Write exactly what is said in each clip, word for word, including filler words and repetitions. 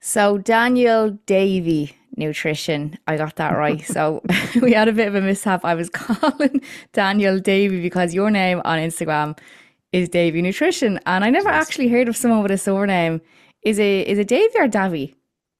So Daniel Davy Nutrition, I got that right. So we had a bit of a mishap. I was calling Daniel Davy because your name on Instagram is Davy Nutrition, and I never It is. actually heard of someone with a surname. Is it is it Davy or Davy?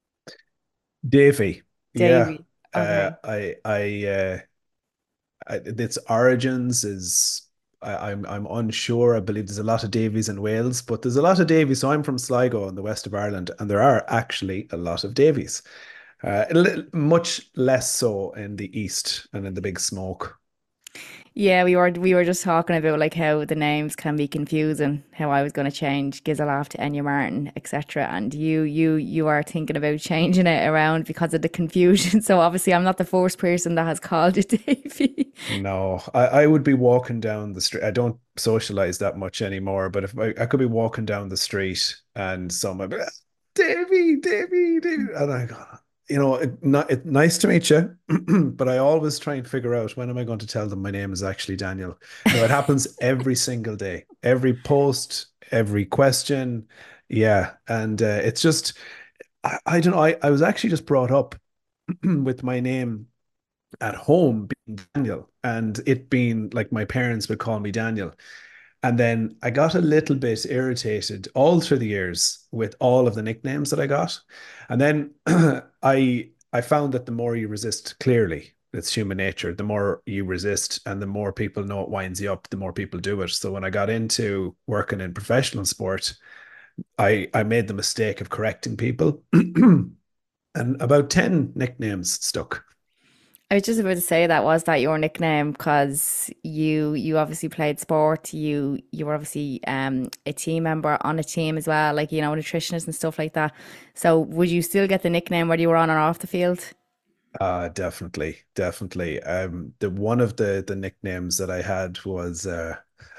Davy. Yeah. Davy. Uh, Okay. I, I, uh, I, its origins is I, I'm I'm unsure. I believe there's a lot of Davies in Wales, but there's a lot of Davies. So I'm from Sligo in the west of Ireland, and there are actually a lot of Davies. Uh, a little, much less so in the east and in the big smoke. Yeah, we were we were just talking about like how the names can be confusing, how I was going to change Gizzalaf to Enya Martin, et cetera. And you you you are thinking about changing it around because of the confusion. So obviously I'm not the first person that has called you Davy. No, I, I would be walking down the street. I don't socialize that much anymore, but if I, I could be walking down the street and someone be like, Davy, Davy, Davy, and I go, you know, it, not, it, nice to meet you, but I always try and figure out when am I going to tell them my name is actually Daniel. No, it happens every single day, every post, every question. Yeah, and uh, it's just, I, I don't know. I, I was actually just brought up with my name at home being Daniel and it being like my parents would call me Daniel. And then I got a little bit irritated all through the years with all of the nicknames that I got. And then I I found that the more you resist, clearly, it's human nature. The more you resist and the more people know it winds you up, the more people do it. So when I got into working in professional sport, I I made the mistake of correcting people. And about ten nicknames stuck. I was just about to say that was that your nickname because you you obviously played sport. You you were obviously um a team member on a team as well, like you know, nutritionist and stuff like that. So would you still get the nickname whether you were on or off the field? Uh, definitely, definitely. Um, the one of the the nicknames that I had was uh,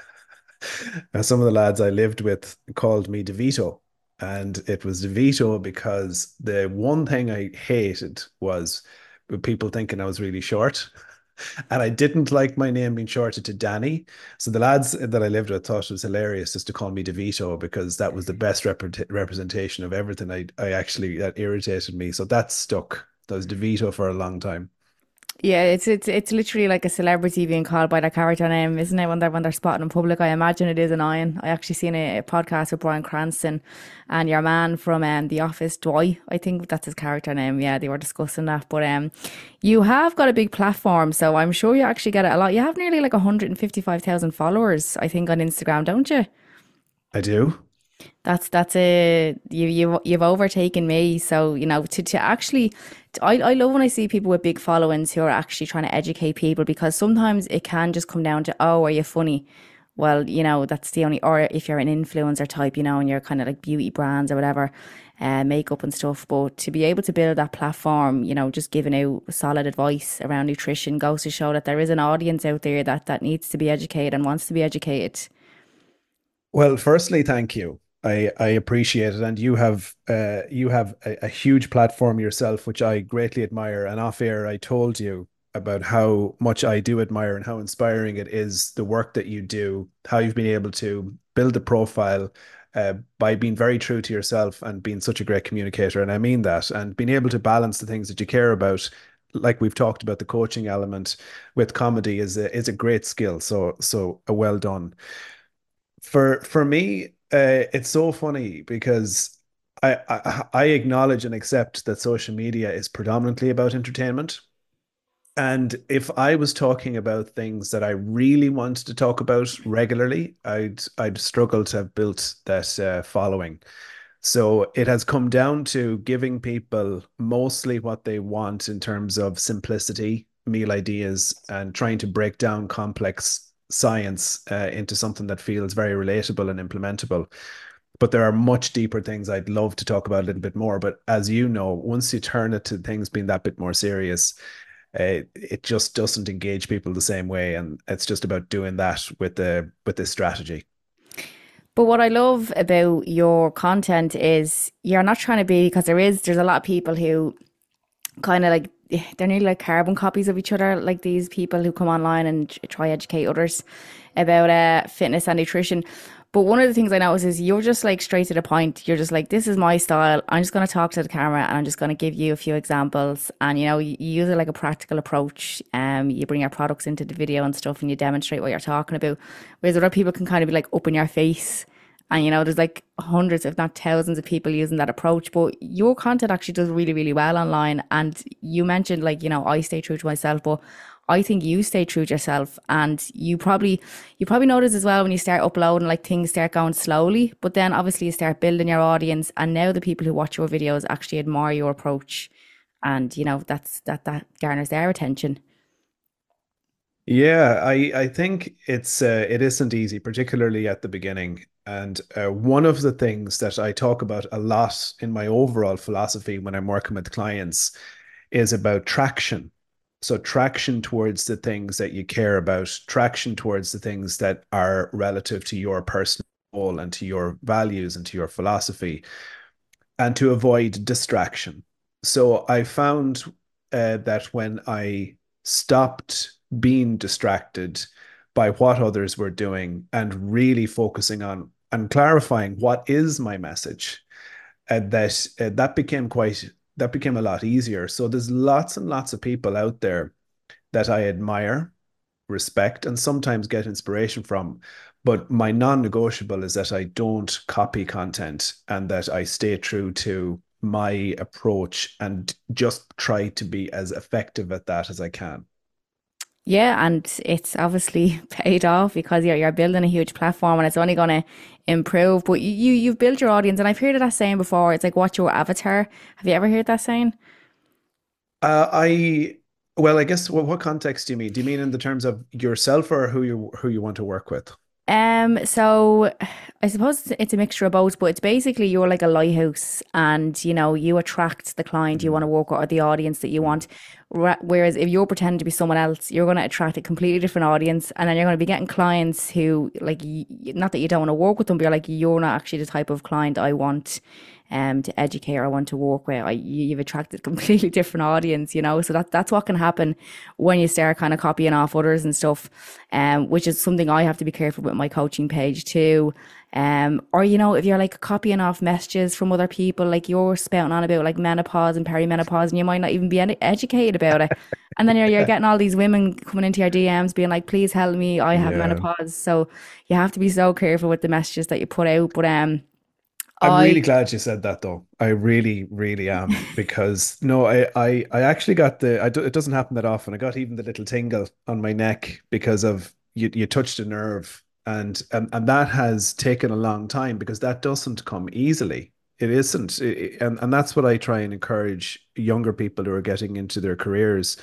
some of the lads I lived with called me DeVito, and it was DeVito because the one thing I hated was people thinking I was really short, and I didn't like my name being shorted to Danny. So the lads that I lived with thought it was hilarious just to call me DeVito because that was the best rep representation of everything. I I actually that irritated me, so that stuck. That was DeVito for a long time. Yeah, it's it's it's literally like a celebrity being called by their character name, isn't it? When they're when they're spotted in public, I imagine it is annoying. I actually seen a, a podcast with Bryan Cranston and your man from um, The Office, Dwight. I think that's his character name. Yeah, they were discussing that. But um, you have got a big platform, so I'm sure you actually get it a lot. You have nearly like one hundred fifty-five thousand followers, I think, on Instagram, don't you? I do. That's that's a you you you've overtaken me. So you know to to actually, I I love when I see people with big followings who are actually trying to educate people because sometimes it can just come down to, oh, are you funny? Well, you know that's the only, or if you're an influencer type, you know, and you're kind of like beauty brands or whatever, uh, makeup and stuff. But to be able to build that platform, you know, just giving out solid advice around nutrition goes to show that there is an audience out there that that needs to be educated and wants to be educated. Well, firstly, thank you. I I appreciate it, and you have uh you have a, a huge platform yourself, which I greatly admire. And off air, I told you about how much I do admire and how inspiring it is the work that you do, how you've been able to build a profile uh, by being very true to yourself and being such a great communicator. And I mean that, and being able to balance the things that you care about, like we've talked about the coaching element with comedy is a is a great skill. So so uh, well done. For for me, uh, it's so funny because I, I I acknowledge and accept that social media is predominantly about entertainment. And if I was talking about things that I really wanted to talk about regularly, I'd I'd struggle to have built that uh, following. So it has come down to giving people mostly what they want in terms of simplicity, meal ideas, and trying to break down complex science uh, into something that feels very relatable and implementable. But there are much deeper things I'd love to talk about a little bit more. But as you know, once you turn it to things being that bit more serious, uh, it just doesn't engage people the same way, and it's just about doing that with the with this strategy. But what I love about your content is you're not trying to be, because there is there's a lot of people who kind of like, they're nearly like carbon copies of each other, like these people who come online and try educate others about uh, fitness and nutrition. But one of the things I notice is you're just like straight to the point. You're just like, this is my style. I'm just going to talk to the camera and I'm just going to give you a few examples. And you know, you, you use it like a practical approach. Um, you bring your products into the video and stuff, and you demonstrate what you're talking about. Whereas other people can kind of be like up in your face. And you know, there's like hundreds, if not thousands, of people using that approach. But your content actually does really, really well online. And you mentioned like, you know, I stay true to myself, but I think you stay true to yourself. And you probably you probably notice as well when you start uploading, like things start going slowly, but then obviously you start building your audience, and now the people who watch your videos actually admire your approach. And you know, that's that that garners their attention. Yeah, I I think it's uh, it isn't easy, particularly at the beginning. And uh, one of the things that I talk about a lot in my overall philosophy when I'm working with clients is about traction. So traction towards the things that you care about, traction towards the things that are relative to your personal goal and to your values and to your philosophy, and to avoid distraction. So I found uh, that when I stopped being distracted by what others were doing and really focusing on and clarifying what is my message, uh, that uh, that became quite that became a lot easier. So there's lots and lots of people out there that I admire, respect, and sometimes get inspiration from. But my non-negotiable is that I don't copy content and that I stay true to my approach and just try to be as effective at that as I can. Yeah, and it's obviously paid off because you're you're building a huge platform and it's only going to improve. But you, you you've built your audience, and I've heard of that saying before. It's like, what's your avatar? Have you ever heard that saying? Uh, I well, I guess what, what context do you mean? Do you mean in the terms of yourself or who you who you want to work with? Um, so I suppose it's, it's a mixture of both, but it's basically you're like a lighthouse, and you know, you attract the client you want to Mm, work with or the audience that you mm. want. Ra- Whereas if you're pretending to be someone else, you're going to attract a completely different audience, and then you're going to be getting clients who like y- not that you don't want to work with them, but you're like, you're not actually the type of client I want um to educate or I want to work with. I, you- you've attracted a completely different audience, you know. So that that's what can happen when you start kind of copying off others and stuff, um, which is something I have to be careful with my coaching page too. Um, or you know, if you're like copying off messages from other people, like you're spouting on about like menopause and perimenopause, and you might not even be ed- educated about it. And then you're, you're getting all these women coming into your D Ms being like, please help me, I have Yeah. menopause. So you have to be so careful with the messages that you put out. But um, I'm I really glad you said that though. I really, really am because no, I, I, I actually got the. I do, it doesn't happen that often. I got even the little tingle on my neck because of you. You touched a nerve, and and and that has taken a long time because that doesn't come easily. It isn't, It- and and that's what I try and encourage younger people who are getting into their careers.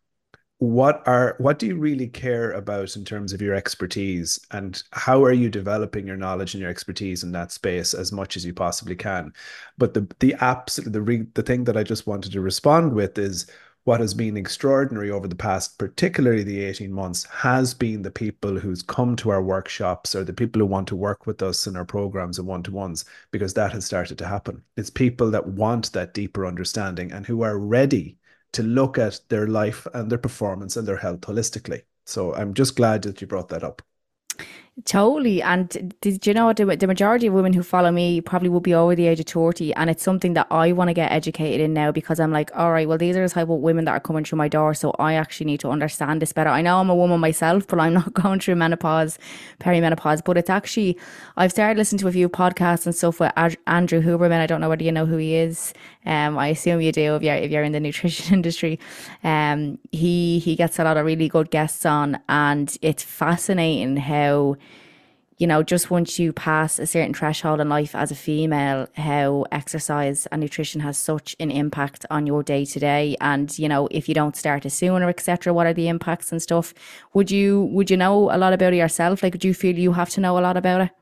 What are what do you really care about in terms of your expertise, and how are you developing your knowledge and your expertise in that space as much as you possibly can? But the the absolute the re, the thing that I just wanted to respond with is what has been extraordinary over the past, particularly the eighteen months, has been the people who's come to our workshops or the people who want to work with us in our programs and one-to-ones, because that has started to happen. It's people that want that deeper understanding and who are ready to look at their life and their performance and their health holistically. So I'm just glad that you brought that up. Totally. And did you know what? The, the majority of women who follow me probably will be over the age of thirty. And it's something that I want to get educated in now because I'm like, all right, well, these are the type of women that are coming through my door. So I actually need to understand this better. I know I'm a woman myself, but I'm not going through menopause, perimenopause. But it's actually, I've started listening to a few podcasts and stuff with Ad- Andrew Huberman. I don't know whether you know who he is. Um, I assume you do if you're, if you're in the nutrition industry. Um, he, he gets a lot of really good guests on, and it's fascinating how you know, just once you pass a certain threshold in life as a female, how exercise and nutrition has such an impact on your day to day. And, you know, if you don't start it sooner, et cetera, what are the impacts and stuff? Would you would you know a lot about it yourself? Like, do you feel you have to know a lot about it?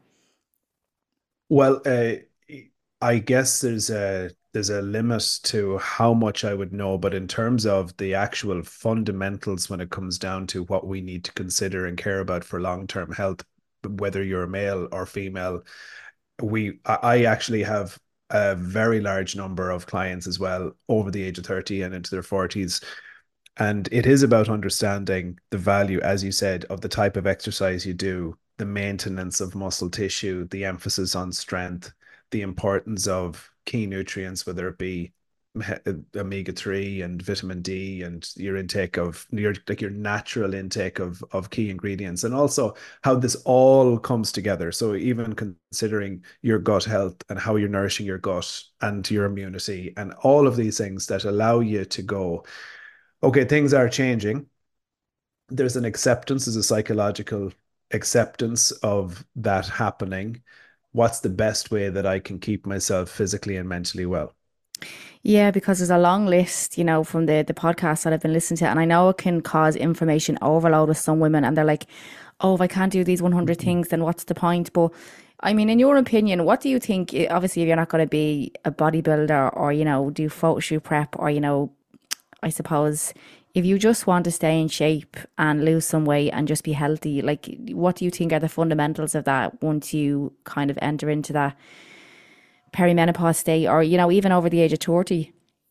Well, uh, I guess there's a there's a limit to how much I would know, but in terms of the actual fundamentals when it comes down to what we need to consider and care about for long-term health, whether you're male or female, we I I actually have a very large number of clients as well over the age of thirty and into their forties. And it is about understanding the value, as you said, of the type of exercise you do the maintenance of muscle tissue, the emphasis on strength, the importance of key nutrients, whether it be omega three and vitamin D, and your intake of your like your natural intake of of key ingredients, and also how this all comes together. So even considering your gut health and how you're nourishing your gut and your immunity and all of these things that allow you to go, okay, things are changing. There's an acceptance, there's a psychological acceptance of that happening. What's the best way that I can keep myself physically and mentally well? Yeah, because there's a long list, you know, from the the podcast that I've been listening to, and I know it can cause information overload with some women, and they're like, "Oh, if I can't do these one hundred Mhm. things, then what's the point?" But I mean, in your opinion, what do you think? eh, Obviously, if you're not going to be a bodybuilder or you know do photo shoot prep or you know, I suppose if you just want to stay in shape and lose some weight and just be healthy, like what do you think are the fundamentals of that once you kind of enter into that perimenopause state or you know even over the age of thirty?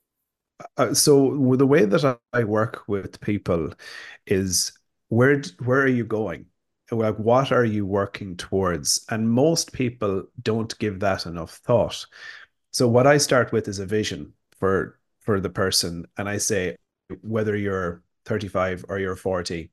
Uh, so the way that I work with people is where where are you going? Like what are you working towards? And most people don't give that enough thought. So what I start with is a vision for for the person, and I say whether you're thirty-five or you're forty,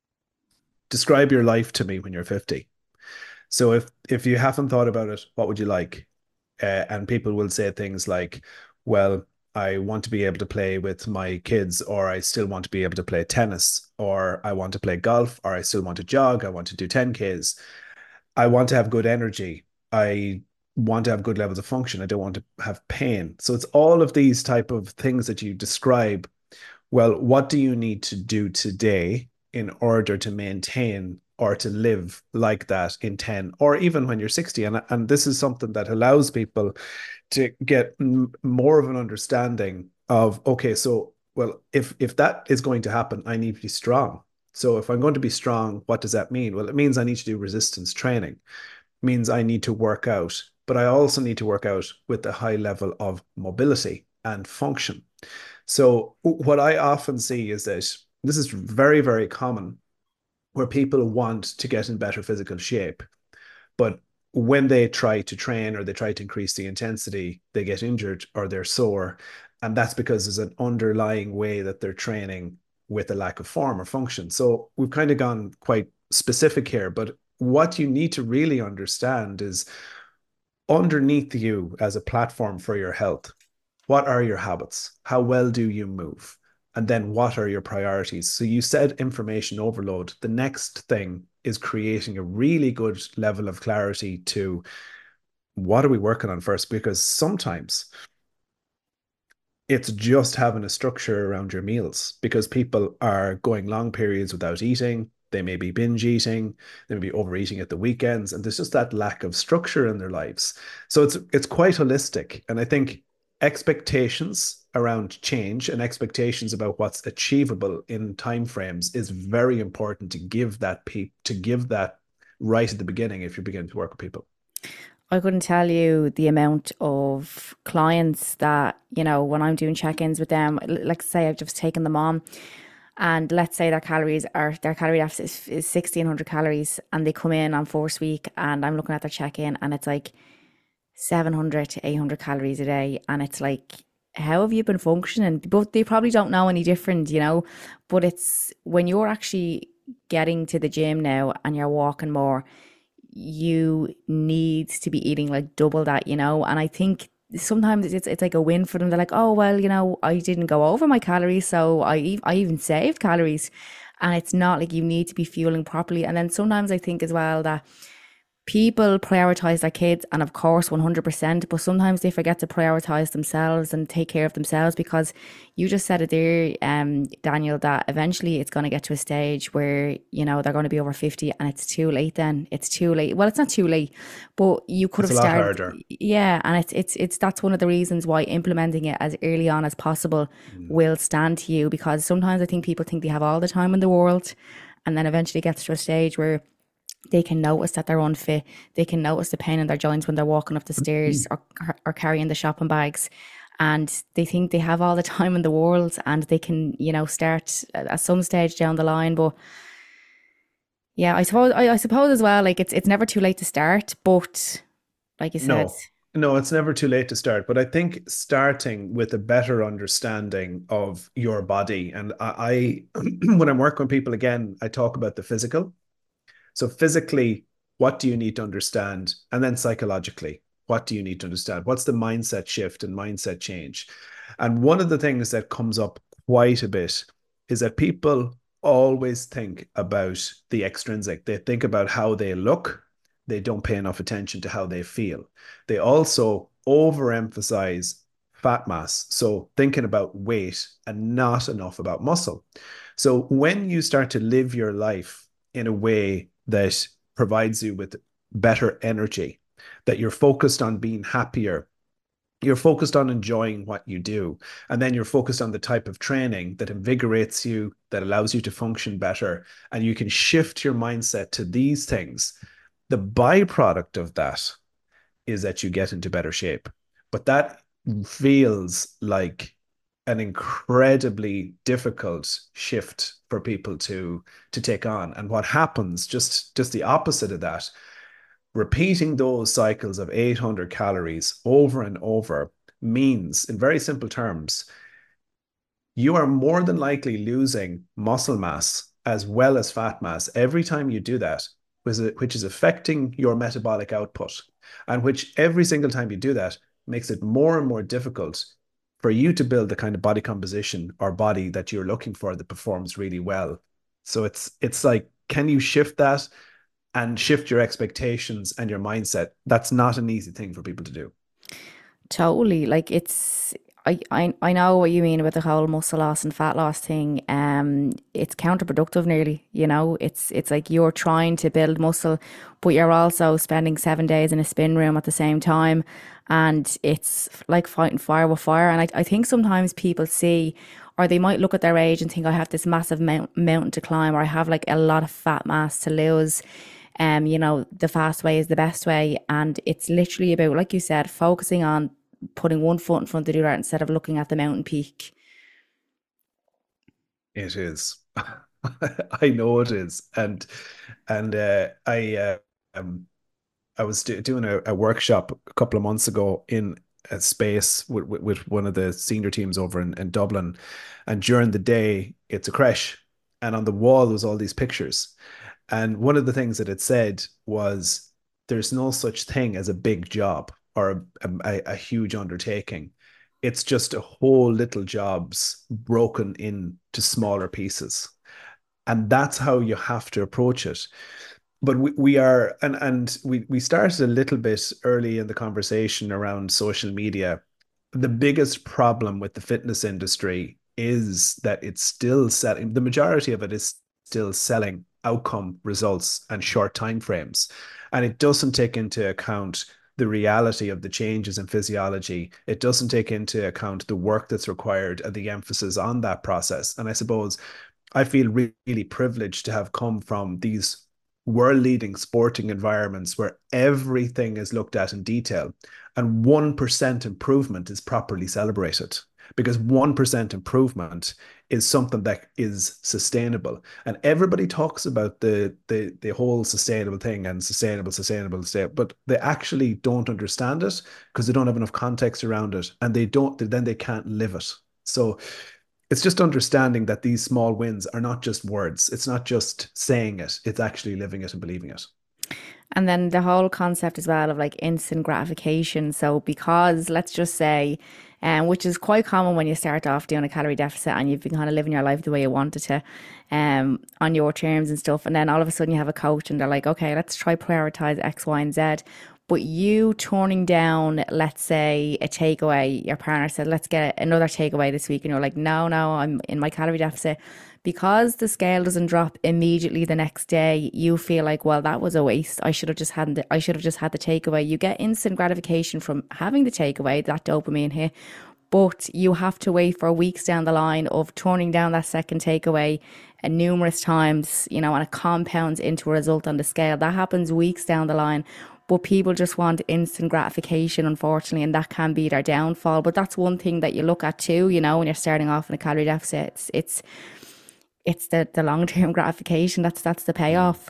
describe your life to me when you're fifty. So if if you haven't thought about it, what would you like? Uh, and people will say things like, well, I want to be able to play with my kids, or I still want to be able to play tennis, or I want to play golf, or I still want to jog, I want to do ten Ks. I want to have good energy. I want to have good levels of function. I don't want to have pain. So it's all of these type of things that you describe. Well, what do you need to do today in order to maintain or to live like that in ten or even when you're sixty? And, and this is something that allows people to get m- more of an understanding of, okay, so, well, if if that is going to happen, I need to be strong. So if I'm going to be strong, what does that mean? Well, it means I need to do resistance training. It means I need to work out, but I also need to work out with a high level of mobility and function. So what I often see is that this is very, very common where people want to get in better physical shape, but when they try to train or they try to increase the intensity, they get injured or they're sore. And that's because there's an underlying way that they're training with a lack of form or function. So we've kind of gone quite specific here, but what you need to really understand is underneath you as a platform for your health, what are your habits? How well do you move? And then what are your priorities? So you said information overload. The next thing is creating a really good level of clarity to what are we working on first? Because sometimes it's just having a structure around your meals because people are going long periods without eating. They may be binge eating, they may be overeating at the weekends, and there's just that lack of structure in their lives. So it's it's quite holistic. And I think expectations around change and expectations about what's achievable in timeframes is very important to give that pe to give that right at the beginning if you're beginning to work with people. I couldn't tell you the amount of clients that, you know, when I'm doing check-ins with them, l- like say I've just taken them on and let's say their calories are their calorie deficit is, is sixteen hundred calories and they come in on first week and I'm looking at their check-in and it's like seven hundred to eight hundred calories a day and it's like how have you been functioning? But they probably don't know any different, you know, but it's when you're actually getting to the gym now and you're walking more you need to be eating like double that, you know? And I think sometimes it's it's like a win for them. They're like, oh well, you know, I didn't go over my calories, so I e- I even saved calories. And it's not like you need to be fueling properly. And then sometimes I think as well that people prioritize their kids and of course one hundred percent, but sometimes they forget to prioritize themselves and take care of themselves because you just said it there, um Daniel, that eventually it's going to get to a stage where you know they're going to be over fifty and it's too late. Then it's too late. Well, it's not too late, but you could It's have a lot started. harder. Yeah, and it's it's it's that's one of the reasons why implementing it as early on as possible Mm. will stand to you, because sometimes I think people think they have all the time in the world and then eventually gets to a stage where they can notice that they're unfit. They can notice the pain in their joints when they're walking up the stairs or, or carrying the shopping bags. And they think they have all the time in the world and they can, you know, start at some stage down the line. But Yeah, I suppose I, I suppose as well, like it's it's never too late to start, but like you said, No, no, it's never too late to start. But I think starting with a better understanding of your body, and I, I when I'm working with people again, I talk about the physical. So physically, what do you need to understand? And then psychologically, what do you need to understand? What's the mindset shift and mindset change? And one of the things that comes up quite a bit is that people always think about the extrinsic. They think about how they look. They don't pay enough attention to how they feel. They also overemphasize fat mass. So thinking about weight and not enough about muscle. So when you start to live your life in a way that provides you with better energy, that you're focused on being happier, you're focused on enjoying what you do, and then you're focused on the type of training that invigorates you, that allows you to function better, and you can shift your mindset to these things. The byproduct of that is that you get into better shape. But that feels like an incredibly difficult shift for people to to take on. And what happens, just just the opposite of that, repeating those cycles of eight hundred calories over and over means, in very simple terms, you are more than likely losing muscle mass as well as fat mass every time you do that, which is affecting your metabolic output, and which every single time you do that makes it more and more difficult for you to build the kind of body composition or body that you're looking for that performs really well. So it's it's like, can you shift that and shift your expectations and your mindset? That's not an easy thing for people to do. totally. Like it's I, I I know what you mean about the whole muscle loss and fat loss thing. Um, it's counterproductive nearly, you know. It's it's like you're trying to build muscle, but you're also spending seven days in a spin room at the same time. And it's like fighting fire with fire. And I, I think sometimes people see, or they might look at their age and think, I have this massive mount, mountain to climb, or I have like a lot of fat mass to lose. Um, you know, the fast way is the best way. And it's literally about, like you said, focusing on putting one foot in front of the other instead of looking at the mountain peak. It is. I know it is. And and uh, I uh, um I was do doing a, a workshop a couple of months ago in a space with, with, with one of the senior teams over in, in Dublin. And during the day, it's a creche. And on the wall was all these pictures. And one of the things that it said was, there's no such thing as a big job or a, a, a huge undertaking. It's just a whole little jobs broken into smaller pieces. And that's how you have to approach it. But we, we are, and and we we started a little bit early in the conversation around social media. The biggest problem with the fitness industry is that it's still selling, the majority of it is still selling outcome results and short time frames. And it doesn't take into account the reality of the changes in physiology. It doesn't take into account the work that's required and the emphasis on that process. And I suppose I feel really privileged to have come from these world leading sporting environments where everything is looked at in detail, and one percent improvement is properly celebrated, because one percent improvement is something that is sustainable. And everybody talks about the the the whole sustainable thing and sustainable sustainable state, but they actually don't understand it because they don't have enough context around it, and they don't then they can't live it. So it's just understanding that these small wins are not just words. It's not just saying it. It's actually living it and believing it. And then the whole concept as well of like instant gratification. So because let's just say, um, which is quite common when you start off doing a calorie deficit and you've been kind of living your life the way you wanted to, um, on your terms and stuff. And then all of a sudden you have a coach and they're like, okay, let's try prioritize X, Y, and Z. But you turning down, let's say, a takeaway, your partner said, let's get another takeaway this week. And you're like, no, no, I'm in my calorie deficit. Because the scale doesn't drop immediately the next day, you feel like, well, that was a waste. I should have just had the, I should have just had the takeaway. You get instant gratification from having the takeaway, that dopamine hit, but you have to wait for weeks down the line of turning down that second takeaway and numerous times, you know, and it compounds into a result on the scale. That happens weeks down the line. But people just want instant gratification, unfortunately, and that can be their downfall. But that's one thing that you look at too, you know, when you're starting off in a calorie deficit. It's it's, it's the, the long term gratification. That's that's the Mm. payoff.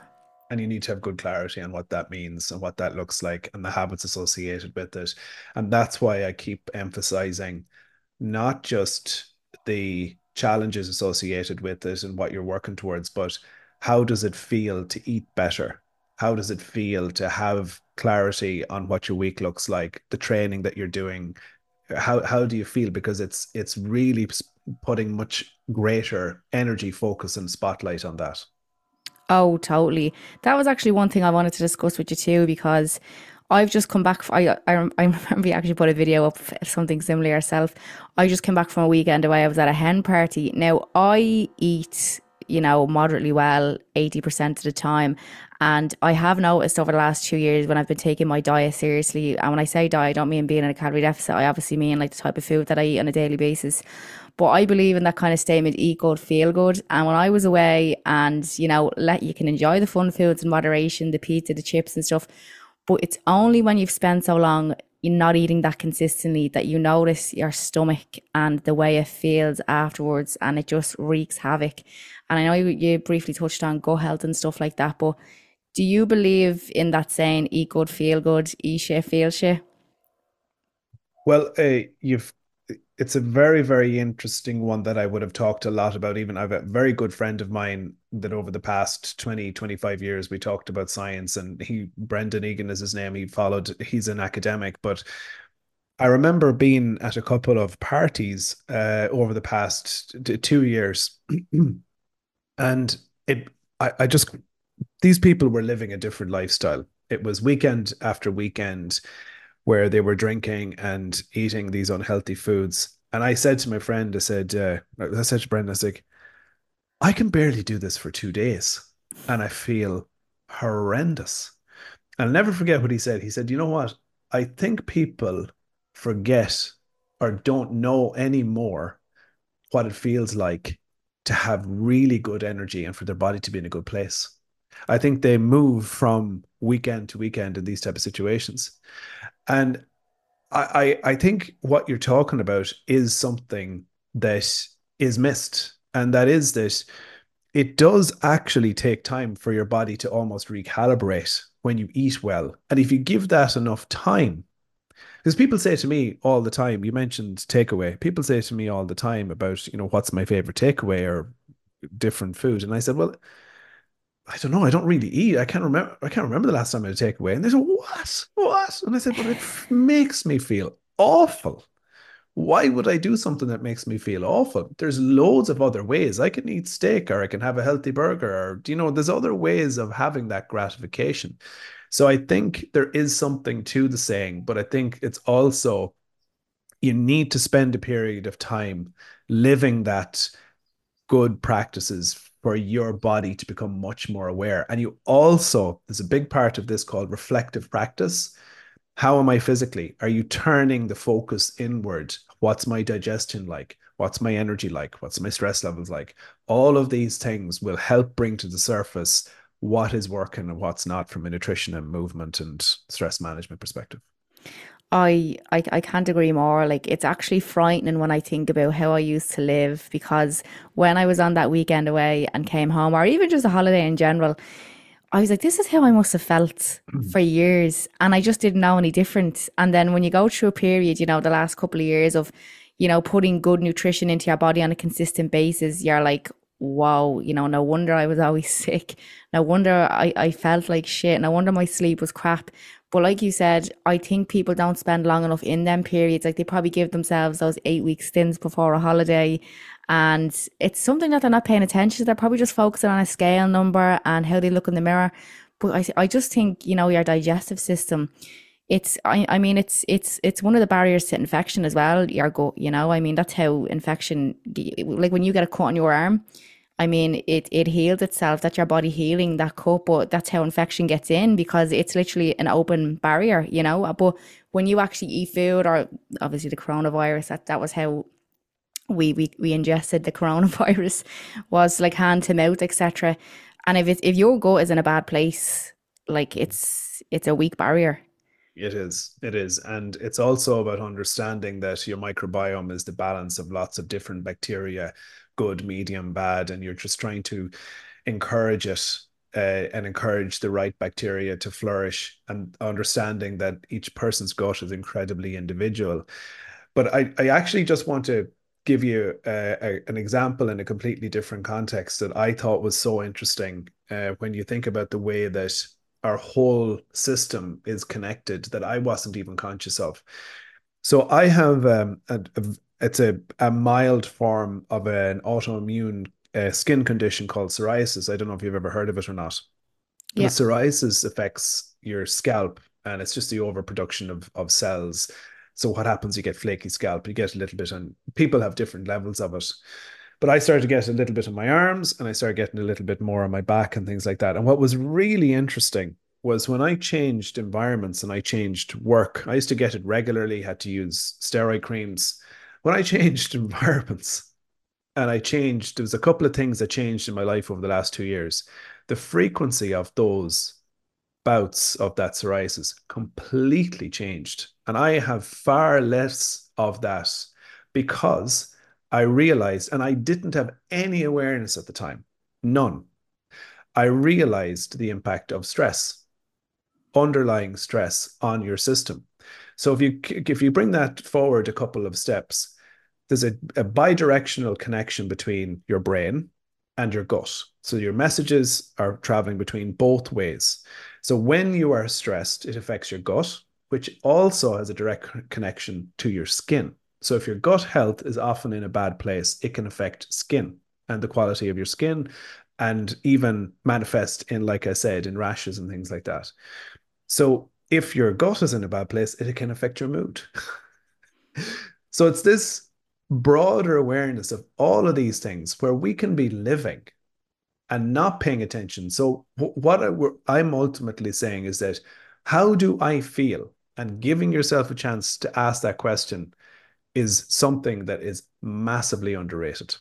And you need to have good clarity on what that means and what that looks like and the habits associated with it. And that's why I keep emphasizing not just the challenges associated with it and what you're working towards, but how does it feel to eat better? How does it feel to have clarity on what your week looks like, the training that you're doing? How how do you feel? Because it's it's really putting much greater energy, focus, and spotlight on that. Oh, totally. That was actually one thing I wanted to discuss with you too, because I've just come back. f- I I, rem- I remember you actually put a video up of something similar yourself. I just came back from a weekend away. I was at a hen party. Now I eat, you know, moderately well eighty percent of the time, and I have noticed over the last two years when I've been taking my diet seriously. And when I say diet, I don't mean being in a calorie deficit. I obviously mean like the type of food that I eat on a daily basis. But I believe in that kind of statement, eat good, feel good. And when I was away and, you know, let you can enjoy the fun foods in moderation, the pizza, the chips and stuff. But it's only when you've spent so long you're not eating that consistently that you notice your stomach and the way it feels afterwards, and it just wreaks havoc. And I know you, you briefly touched on gut health and stuff like that, but do you believe in that saying, eat good, feel good, eat shit, feel shit? Well, uh, you've it's a very, very interesting one that I would have talked a lot about. Even I have a very good friend of mine that over the past twenty twenty five years, we talked about science, and he, Brendan Egan is his name. He followed, he's an academic, but I remember being at a couple of parties uh, over the past t- two years. And it, I, I just, these people were living a different lifestyle. It was weekend after weekend where they were drinking and eating these unhealthy foods. And I said to my friend, I said, uh, I said to Brendan, I was like, I can barely do this for two days and I feel horrendous. And I'll never forget what he said. He said, you know what? I think people forget or don't know anymore what it feels like to have really good energy and for their body to be in a good place. I think they move from weekend to weekend in these type of situations. And I, I I think what you're talking about is something that is missed, and that is that it does actually take time for your body to almost recalibrate when you eat well. And if you give that enough time, because people say to me all the time, you mentioned takeaway, people say to me all the time about, you know, what's my favorite takeaway or different food. And I said, well, I don't know. I don't really eat. I can't remember. I can't remember the last time I had a takeaway. And they said, what? What? And I said, but it f- makes me feel awful. Why would I do something that makes me feel awful? There's loads of other ways. I can eat steak or I can have a healthy burger or, you know, there's other ways of having that gratification. So I think there is something to the saying, but I think it's also you need to spend a period of time living that good practices for your body to become much more aware. And you also, there's a big part of this called reflective practice. How am I physically? Are you turning the focus inward? What's my digestion like? What's my energy like? What's my stress levels like? All of these things will help bring to the surface what is working and what's not from a nutrition and movement and stress management perspective. I, I I can't agree more. Like it's actually frightening when I think about how I used to live, because when I was on that weekend away and came home, or even just a holiday in general, I was like, this is how I must have felt for years. And I just didn't know any different. And then when you go through a period, you know, the last couple of years of, you know, putting good nutrition into your body on a consistent basis, you're like, wow, you know, no wonder I was always sick. No wonder I, I felt like shit. No wonder my sleep was crap. But like you said, I think people don't spend long enough in them periods. Like they probably give themselves those eight week stints before a holiday. And it's something that they're not paying attention to. They're probably just focusing on a scale number and how they look in the mirror. But I, I just think, you know, your digestive system, it's, I, I mean, it's, it's, it's one of the barriers to infection as well. Your gut, you know, I mean, that's how infection, like when you get a cut on your arm, I mean, it it heals itself. That's your body healing that cut, but that's how infection gets in because it's literally an open barrier, you know. But when you actually eat food, or obviously the coronavirus, that that was how we we, we ingested the coronavirus, was like hand to mouth, et cetera. And if it's if your gut is in a bad place, like it's it's a weak barrier. It is. It is. And it's also about understanding that your microbiome is the balance of lots of different bacteria, good, medium, bad, and you're just trying to encourage it uh, and encourage the right bacteria to flourish, and understanding that each person's gut is incredibly individual. But I, I actually just want to give you a, a, an example in a completely different context that I thought was so interesting uh, when you think about the way that our whole system is connected that I wasn't even conscious of. So I have um, a, a, it's a, a mild form of an autoimmune uh, skin condition called psoriasis. I don't know if you've ever heard of it or not. But Yeah. psoriasis affects your scalp, and it's just the overproduction of, of cells. So what happens? You get flaky scalp, you get a little bit, and people have different levels of it. But I started to get a little bit on my arms, and I started getting a little bit more on my back and things like that. And what was really interesting was when I changed environments and I changed work. I used to get it regularly, had to use steroid creams. When I changed environments, and I changed, there was a couple of things that changed in my life over the last two years. The frequency of those bouts of that psoriasis completely changed. And I have far less of that because I realized, and I didn't have any awareness at the time, none. I realized the impact of stress, underlying stress on your system. So if you if you bring that forward a couple of steps, there's a, a bidirectional connection between your brain and your gut. So your messages are traveling between both ways. So when you are stressed, it affects your gut, which also has a direct connection to your skin. So if your gut health is often in a bad place, it can affect skin and the quality of your skin, and even manifest in, like I said, in rashes and things like that. So if your gut is in a bad place, it can affect your mood. So it's this broader awareness of all of these things where we can be living and not paying attention. So what I, I'm ultimately saying is that, how do I feel? And giving yourself a chance to ask that question is something that is massively underrated.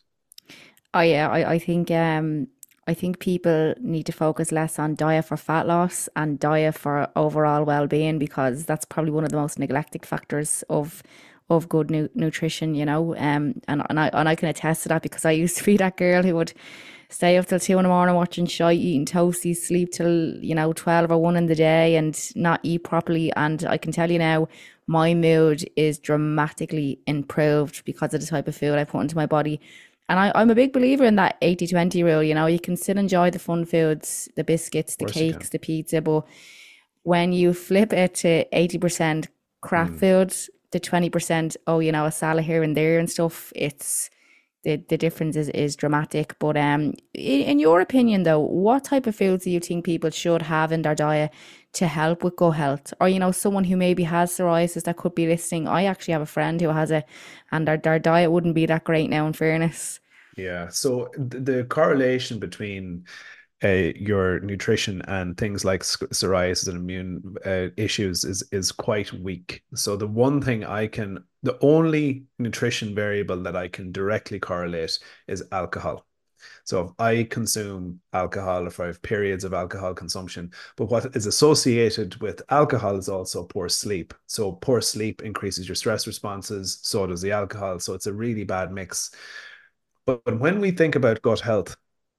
Oh yeah, I, I think um I think people need to focus less on diet for fat loss and diet for overall well-being, because that's probably one of the most neglected factors of of good nu nutrition, you know. Um and, and I and I can attest to that because I used to be that girl who would stay up till two in the morning watching shite, eating toasties, sleep till, you know, twelve or one in the day and not eat properly. And I can tell you now, my mood is dramatically improved because of the type of food I put into my body. And I, I'm a big believer in that eighty twenty rule. You know, you can still enjoy the fun foods, the biscuits, Of the course you cakes, can. the pizza, but when you flip it to eighty percent crap Mm. food, the twenty percent, oh, you know, a salad here and there and stuff, it's the, the difference is, is dramatic. But um, in, in your opinion, though, what type of foods do you think people should have in their diet to help with gut health? Or, you know, someone who maybe has psoriasis that could be listening. I actually have a friend who has it, and their, their diet wouldn't be that great now, in fairness. Yeah. So th- the correlation between uh, your nutrition and things like psoriasis and immune uh, issues is is quite weak. So the one thing I can, the only nutrition variable that I can directly correlate is alcohol. So if I consume alcohol, if I have periods of alcohol consumption, but what is associated with alcohol is also poor sleep. So poor sleep increases your stress responses, so does the alcohol. So it's a really bad mix. But, but when we think about gut health,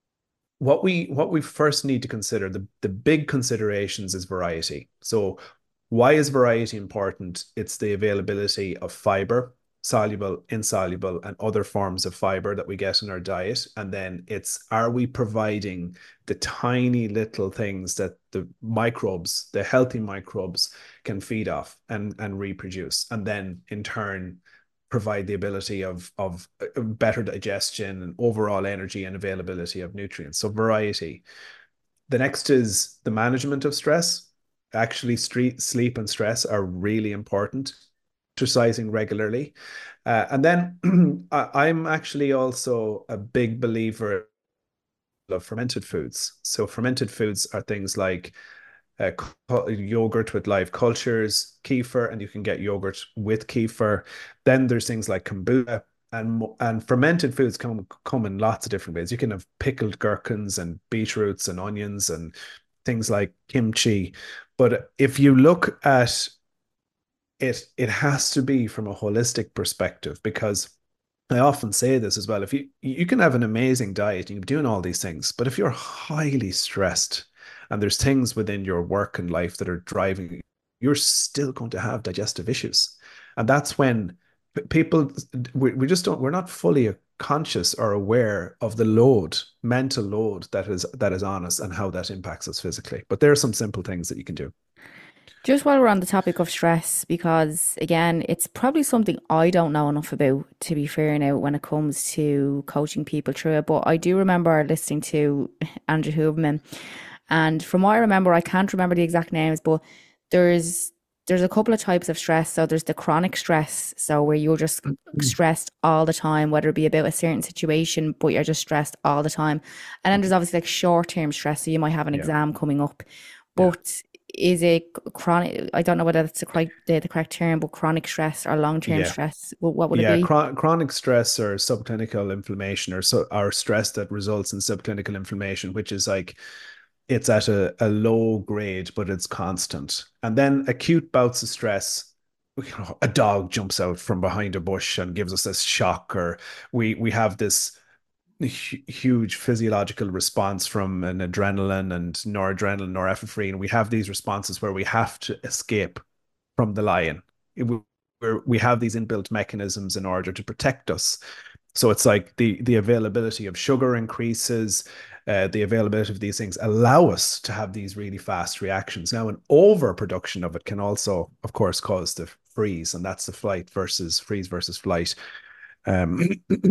what we what we first need to consider, the the big considerations, is variety. So why is variety important? It's the availability of fiber, soluble, insoluble, and other forms of fiber that we get in our diet. And then it's, are we providing the tiny little things that the microbes, the healthy microbes, can feed off and and reproduce, and then in turn provide the ability of of better digestion and overall energy and availability of nutrients. So variety. The next is the management of stress. Actually, street sleep and stress are really important. Exercising regularly, uh, and then I, I'm actually also a big believer of fermented foods. So fermented foods are things like uh, yogurt with live cultures, kefir, and you can get yogurt with kefir. Then there's things like kombucha, and and fermented foods come come in lots of different ways. You can have pickled gherkins and beetroots and onions and things like kimchi. But if you look at it, it has to be from a holistic perspective, because I often say this as well. If you you can have an amazing diet and you're doing all these things, but if you're highly stressed and there's things within your work and life that are driving you, you're still going to have digestive issues. And that's when p- people we, we just don't we're not fully conscious or aware of the load, mental load that is that is on us and how that impacts us physically. But there are some simple things that you can do. Just while we're on the topic of stress, because again, it's probably something I don't know enough about, to be fair now, when it comes to coaching people through it. But I do remember listening to Andrew Huberman, and from what I remember, I can't remember the exact names, but there's there's a couple of types of stress. So there's the chronic stress, so where you're just stressed all the time, whether it be about a certain situation, but you're just stressed all the time. And then there's obviously like short term stress, so you might have an Yeah, exam coming up, yeah. but is it chronic? I don't know whether that's the correct the, the correct term, but chronic stress or long term Yeah. stress. What, what would it Yeah, be? chron chronic stress or subclinical inflammation or so or stress that results in subclinical inflammation, which is like it's at a, a low grade, but it's constant. And then acute bouts of stress, you know, a dog jumps out from behind a bush and gives us this shock, or we we have this hu- huge physiological response from an adrenaline and noradrenaline, norepinephrine. We have these responses where we have to escape from the lion. We, we're, we have these inbuilt mechanisms in order to protect us. So it's like the the availability of sugar increases, uh, the availability of these things allow us to have these really fast reactions. Now, an overproduction of it can also, of course, cause the freeze, and that's the flight versus freeze versus flight um,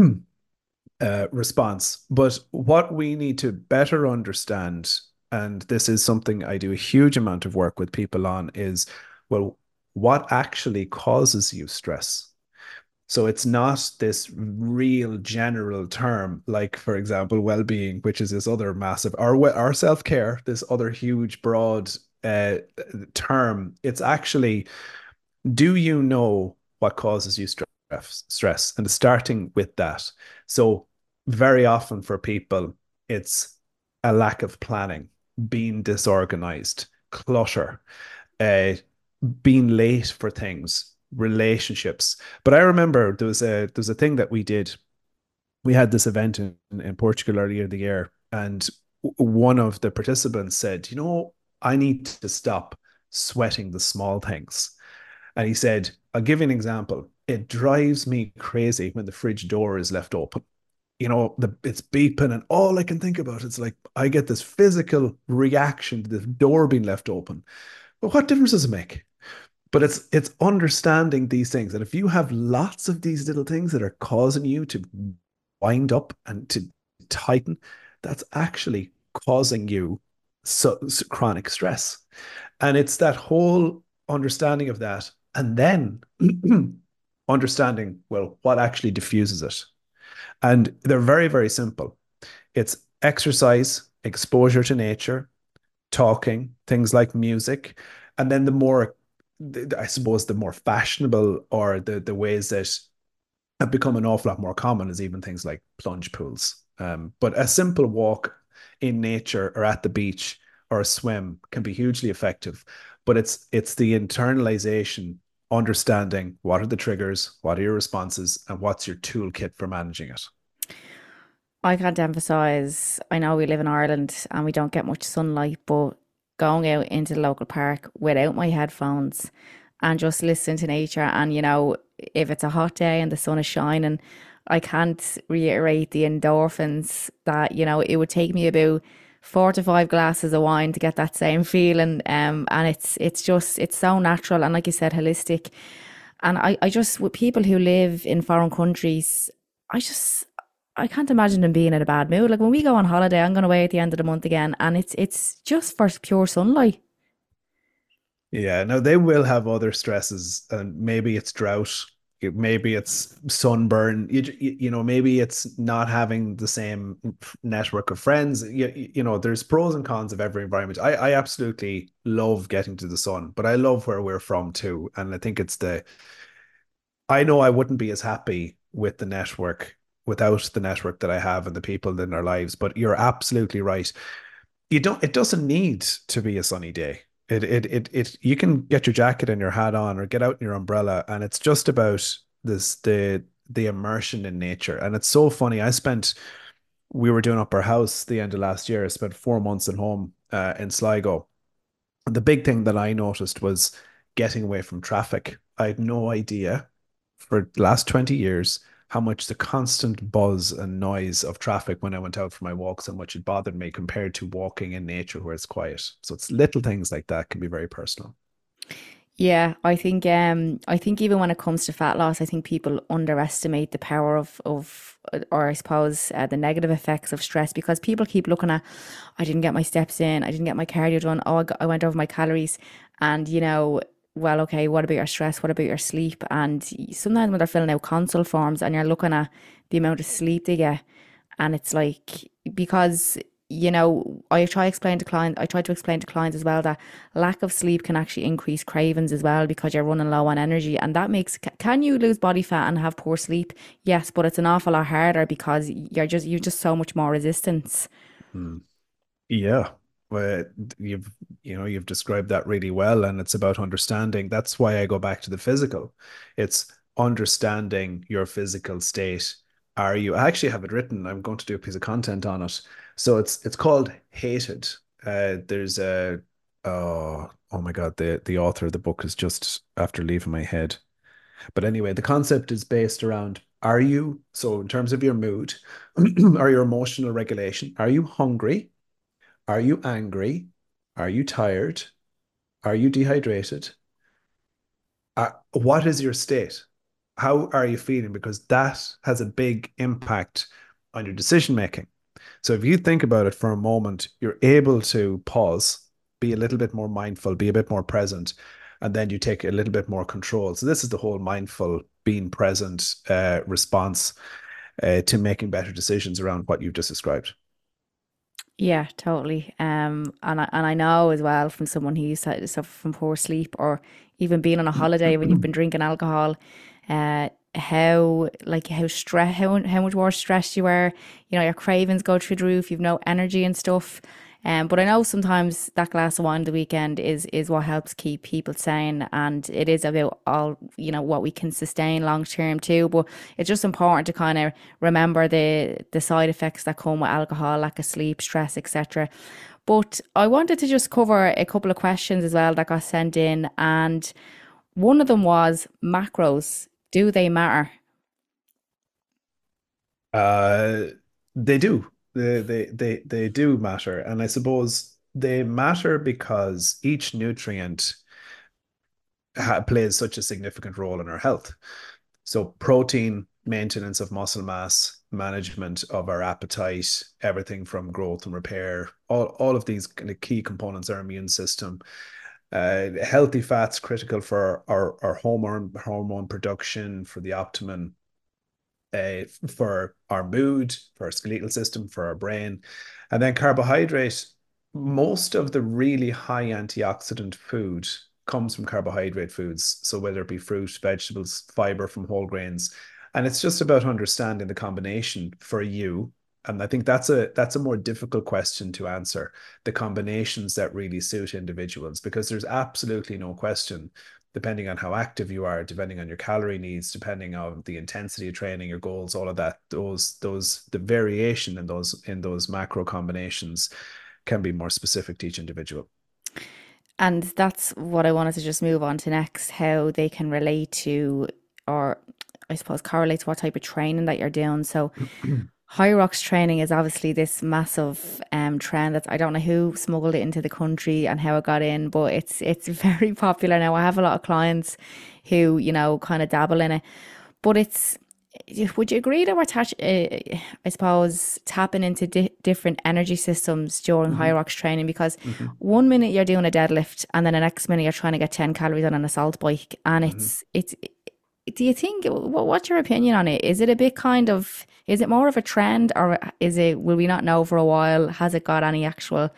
uh, response. But what we need to better understand, and this is something I do a huge amount of work with people on, is well, what actually causes you stress? So it's not this real general term, like, for example, well-being, which is this other massive, or, or self-care, this other huge, broad uh, term. It's actually, do you know what causes you stress? Stress, and starting with that. So very often for people, it's a lack of planning, being disorganized, clutter, uh, being late for things, relationships. But I remember there was a there was a thing that we did. We had this event in, in Portugal earlier in the year, and one of the participants said, "You know, I need to stop sweating the small things." And he said, "I'll give you an example. It drives me crazy when the fridge door is left open. You know, the it's beeping, and all I can think about is like I get this physical reaction to the door being left open. But what difference does it make? But it's it's understanding these things. And if you have lots of these little things that are causing you to wind up and to tighten, that's actually causing you so, so chronic stress. And it's that whole understanding of that. And then understanding, well, what actually diffuses it. And they're very, very simple. It's exercise, exposure to nature, talking, things like music, and then the more, I suppose, the more fashionable or the the ways that have become an awful lot more common is even things like plunge pools. Um, but a simple walk in nature or at the beach or a swim can be hugely effective. But it's it's the internalization, understanding what are the triggers, what are your responses, and what's your toolkit for managing it. I can't emphasize. I know we live in Ireland and we don't get much sunlight, but going out into the local park without my headphones and just listening to nature, and you know, if it's a hot day and the sun is shining, I can't reiterate the endorphins that, you know, it would take me about four to five glasses of wine to get that same feeling. Um, and it's it's just it's so natural and, like you said, holistic. And I, I just, with people who live in foreign countries, I just I can't imagine them being in a bad mood. Like when we go on holiday, I'm going away at the end of the month again, and it's it's just for pure sunlight. Yeah, no, they will have other stresses, and maybe it's drought, maybe it's sunburn. You, you know, maybe it's not having the same network of friends. You, you know, there's pros and cons of every environment. I, I absolutely love getting to the sun, but I love where we're from too. And I think it's the, I know I wouldn't be as happy with the network without the network that I have and the people in our lives. But you're absolutely right. You don't, it doesn't need to be a sunny day. It, it, it, it, you can get your jacket and your hat on or get out in your umbrella. And it's just about this, the, the immersion in nature. And it's so funny. I spent we were doing up our house the end of last year. I spent four months at home uh, in Sligo. And the big thing that I noticed was getting away from traffic. I had no idea for the last twenty years how much the constant buzz and noise of traffic when I went out for my walks, how much it bothered me compared to walking in nature where it's quiet. So it's little things like that can be very personal. Yeah, I think um I think even when it comes to fat loss, I think people underestimate the power of of uh, or I suppose uh, the negative effects of stress because people keep looking at I didn't get my steps in, I didn't get my cardio done, oh I, got, I went over my calories and you know well okay, what about your stress? What about your sleep? And sometimes when they're filling out consult forms and you're looking at the amount of sleep they get and it's like because you know I try to explain to clients I try to explain to clients as well that lack of sleep can actually increase cravings as well because you're running low on energy and that makes can you lose body fat and have poor sleep? Yes, but it's an awful lot harder because you're just you've just so much more resistance. Mm. Yeah, well, you've you know you've described that really well, and it's about understanding. That's why I go back to the physical. It's understanding your physical state. Are you? I actually have it written. I'm going to do a piece of content on it. So it's it's called Hated. Uh, there's a oh oh my God, the the author of the book is just after leaving my head. But anyway, the concept is based around are you, so in terms of your mood, or your emotional regulation, are you hungry? Are you angry? Are you tired? Are you dehydrated? Uh, what is your state? How are you feeling? Because that has a big impact on your decision making. So if you think about it for a moment, you're able to pause, be a little bit more mindful, be a bit more present, and then you take a little bit more control. So this is the whole mindful, being present uh, response uh, to making better decisions around what you've just described. Yeah, totally. Um, and I, and I know as well from someone who used to suffer from poor sleep or even being on a holiday when you've been drinking alcohol, uh, how like how stress how how much more stressed you are. You know, your cravings go through the roof. You've no energy and stuff. Um, but I know sometimes that glass of wine the weekend is is what helps keep people sane, and it is about all you know what we can sustain long term too. But it's just important to kind of remember the the side effects that come with alcohol, lack of sleep, stress, et cetera. But I wanted to just cover a couple of questions as well that got sent in, and one of them was macros. Do they matter? Uh, they do. They, they they they do matter, and I suppose they matter because each nutrient ha plays such a significant role in our health. So protein, maintenance of muscle mass, management of our appetite, everything from growth and repair, all, all of these kind of key components, our immune system. Uh, healthy fats critical for our, our hormone hormone production, for the optimum uh, for our mood, for our skeletal system, for our brain. And then carbohydrate, most of the really high antioxidant food comes from carbohydrate foods. So whether it be fruit, vegetables, fiber from whole grains. And it's just about understanding the combination for you. And I think that's a that's a more difficult question to answer, the combinations that really suit individuals, because there's absolutely no question depending on how active you are, depending on your calorie needs, depending on the intensity of training, your goals, all of that, those, those, the variation in those, in those macro combinations can be more specific to each individual. And that's what I wanted to just move on to next, how they can relate to, or I suppose correlate to what type of training that you're doing. So High Rocks training is obviously this massive um trend that I don't know who smuggled it into the country and how it got in, but it's it's very popular now. I have a lot of clients who, you know, kind of dabble in it. But it's would you agree that we're touch, uh, I suppose tapping into di different energy systems during High Mhm, Rocks training because mhm, one minute you're doing a deadlift and then the next minute you're trying to get ten calories on an assault bike and mhm. it's it's do you think what, what's your opinion on it? Is it a bit kind of is it more of a trend or is it will we not know for a while? Has it got any actual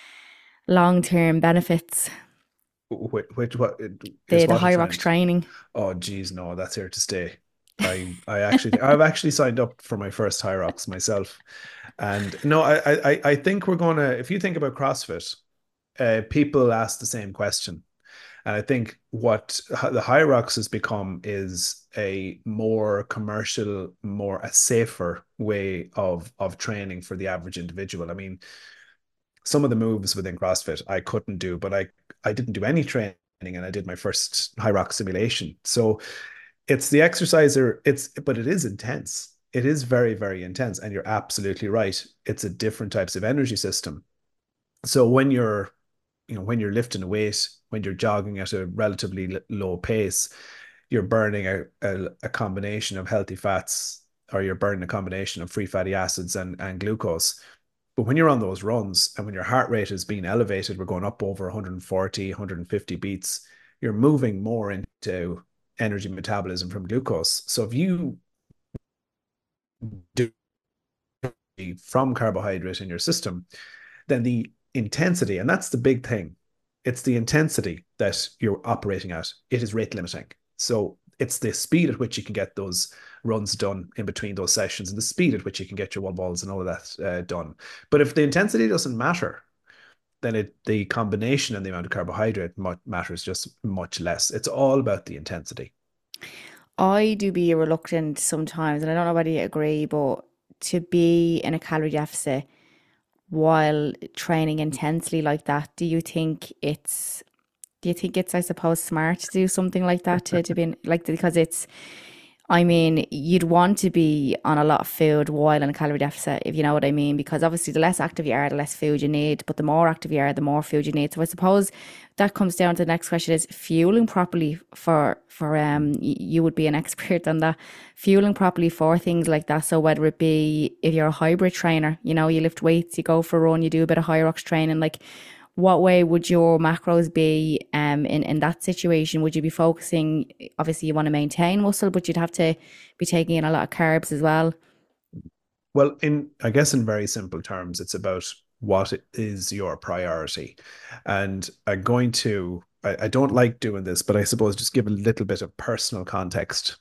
long-term benefits? Which, which what The is the what a High Rocks trend? training. Oh, geez, no, that's here to stay. I I actually I've actually signed up for my first High Rocks myself, and no, I I I think we're gonna. If you think about CrossFit, uh, people ask the same question. And I think what the Hyrox has become is a more commercial, more a safer way of of training for the average individual. I mean, some of the moves within CrossFit I couldn't do, but I I didn't do any training and I did my first Hyrox simulation. So it's the exerciser, it's but it is intense. It is very, very intense. And you're absolutely right. It's a different types of energy system. So when you're, you know, when you're lifting a weight, when you're jogging at a relatively low pace, you're burning a, a, a combination of healthy fats, or you're burning a combination of free fatty acids and, and glucose. But when you're on those runs and when your heart rate is being elevated, we're going up over one forty, one fifty beats, you're moving more into energy metabolism from glucose. So if you do from carbohydrate in your system, then the intensity, and that's the big thing, it's the intensity that you're operating at. It is rate limiting. So it's the speed at which you can get those runs done in between those sessions and the speed at which you can get your wall balls and all of that uh, done. But if the intensity doesn't matter, then it the combination and the amount of carbohydrate matters just much less. It's all about the intensity. I do be reluctant sometimes, and I don't know whether you agree, but to be in a calorie deficit while training intensely like that, do you think it's do you think it's, I suppose, smart to do something like that to, to be in, like, because it's, I mean, you'd want to be on a lot of food while in a calorie deficit, if you know what I mean, because obviously the less active you are, the less food you need, but the more active you are, the more food you need. So I suppose that comes down to the next question is fueling properly for, for, um, y- you would be an expert on that, fueling properly for things like that. So whether it be, if you're a hybrid trainer, you know, you lift weights, you go for a run, you do a bit of high rocks training, like, what way would your macros be um in, in that situation? Would you be focusing, obviously you want to maintain muscle, but you'd have to be taking in a lot of carbs as well. Well, in I guess in very simple terms, it's about what is your priority. And I'm going to, I, I don't like doing this, but I suppose just give a little bit of personal context.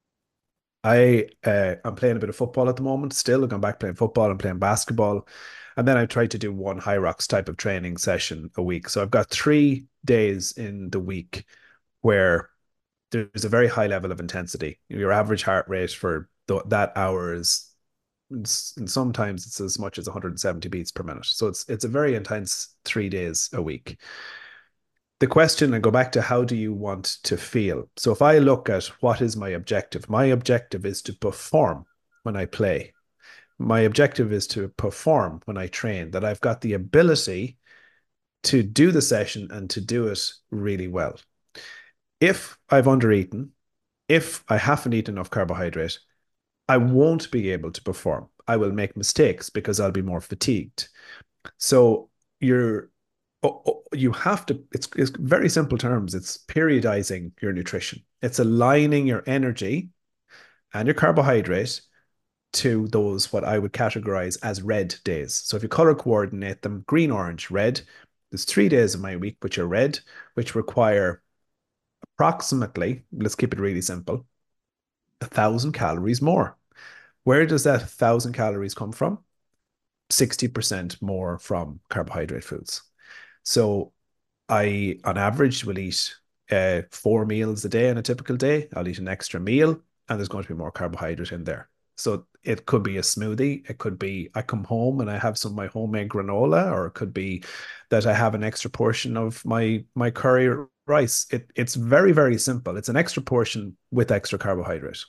I uh, I'm playing a bit of football at the moment. Still, I've gone back playing football and playing basketball, and then I try to do one Hyrox type of training session a week. So I've got three days in the week where there's a very high level of intensity. Your average heart rate for th- that hour is, and sometimes it's as much as one hundred seventy beats per minute. So it's it's a very intense three days a week. The question, and go back to how do you want to feel? So if I look at what is my objective, my objective is to perform when I play. My objective is to perform when I train, that I've got the ability to do the session and to do it really well. If I've undereaten, if I haven't eaten enough carbohydrate, I won't be able to perform. I will make mistakes because I'll be more fatigued. So you're oh, oh, you have to, it's, it's very simple terms. It's periodizing your nutrition. It's aligning your energy and your carbohydrate to those what I would categorize as red days. So if you color coordinate them, green, orange, red, there's three days of my week which are red, which require approximately, let's keep it really simple, a thousand calories more. Where does that thousand calories come from? sixty percent more from carbohydrate foods. So I, on average, will eat uh, four meals a day on a typical day. I'll eat an extra meal, and there's going to be more carbohydrate in there. So it could be a smoothie. It could be I come home and I have some of my homemade granola, or it could be that I have an extra portion of my my curry rice. It it's very, very simple. It's an extra portion with extra carbohydrate.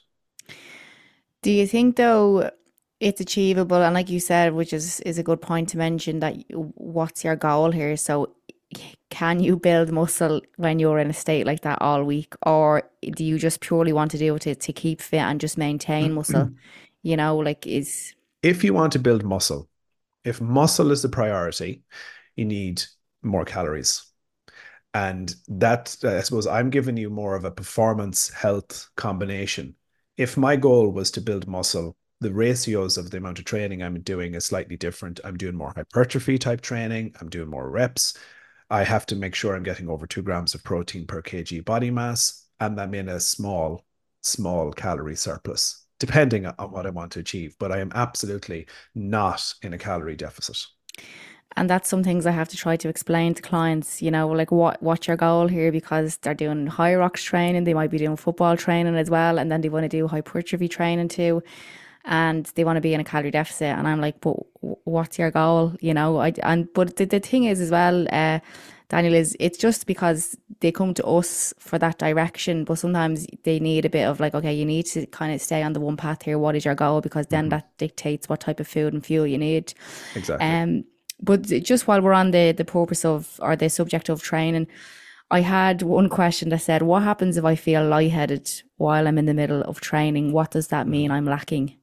Do you think though it's achievable? And like you said, which is is a good point to mention, that you- what's your goal here? So can you build muscle when you're in a state like that all week, or do you just purely want to do it to, to keep fit and just maintain muscle? You know, like is If you want to build muscle, if muscle is the priority, you need more calories. And that, uh, I suppose, I'm giving you more of a performance health combination. If my goal was to build muscle, the ratios of the amount of training I'm doing is slightly different. I'm doing more hypertrophy type training. I'm doing more reps. I have to make sure I'm getting over two grams of protein per kg body mass, and I'm in a small, small calorie surplus, depending on what I want to achieve. But I am absolutely not in a calorie deficit. And that's some things I have to try to explain to clients, you know, like what what's your goal here, because they're doing high rocks training, they might be doing football training as well, and then they want to do hypertrophy training too, and they want to be in a calorie deficit. And I'm like, but what's your goal? You know, I and but the, the thing is as well, uh, Daniel, is it's just because they come to us for that direction, but sometimes they need a bit of like, okay, you need to kind of stay on the one path here. What is your goal? Because then Hmm. that dictates what type of food and fuel you need. Exactly. Um, but just while we're on the the purpose of or the subject of training, I had one question that said, "What happens if I feel lightheaded while I'm in the middle of training? What does that mean Mhm. I'm lacking?"